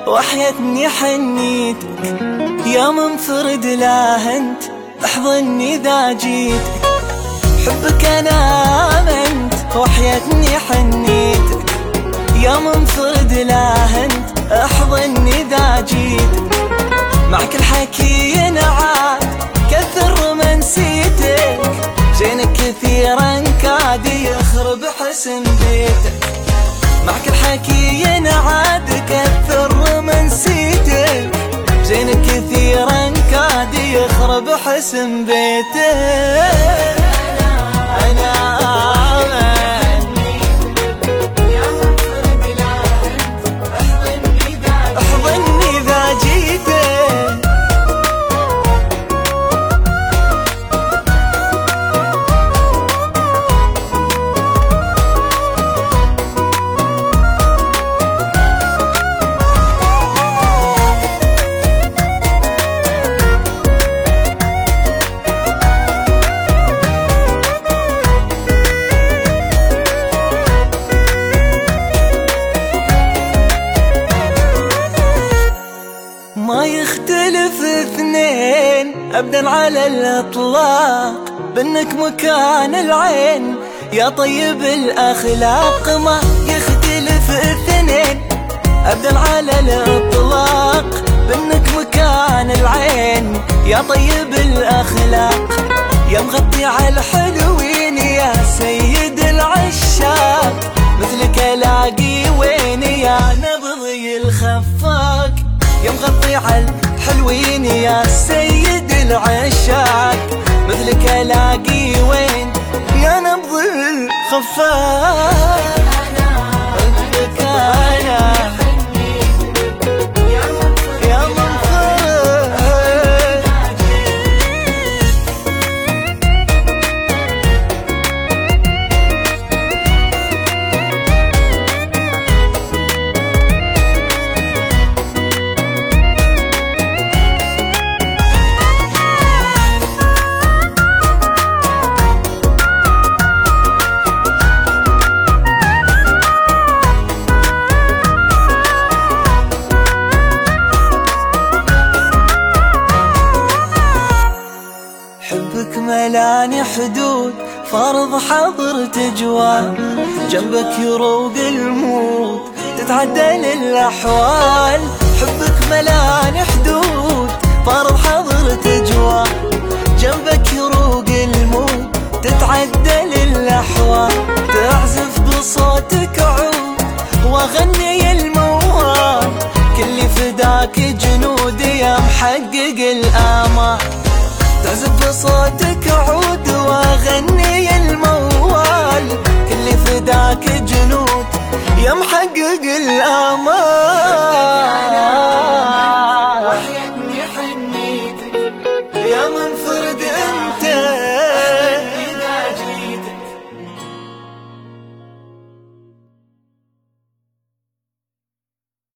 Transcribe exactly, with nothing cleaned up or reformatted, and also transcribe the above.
وحيتني حنيتك يا منفرد لا انت احضني اذا جيتك. حبك انا امنت وحيتني حنيتك يا منفرد لا انت احضني اذا جيتك. معك الحكي ينعاد كثر ما نسيتك، زينك كثيرا كاد يخرب حسن بيتك. معك الحكي ينعاد كثر ما نسيتك، زينك كثيرا كاد يخرب حسن بيتك. أنا احضني إذا جيتك. ما يختلف اثنين ابدا على الاطلاق، بانك مكان العين يا طيب الاخلاق. ما يختلف اثنين ابدا على الاطلاق، بانك مكان العين يا طيب الاخلاق. يا مغطي على الحلوين يا سيد العشاق، مثلك الاقي وين يا نبضي الخفاق. يا مغطي على الحلوين يا سيد العشاق، مثلك الاقي وين يا نبض الخفاق. مثلك انا يا منفرد. حبك ملاني حدود فرض حضر تجوال، جنبك يروق الموت تتعدل الأحوال. حبك ملاني حدود فرض حضر تجوال، جنبك يروق الموت تتعدل الأحوال. تعزف بصوتك عود واغني الموال، كل فداك جنودي يا محقق الآمال. تعزف بصوتك عود واغني الموال، كل فداك جنود يا محقق الآمال.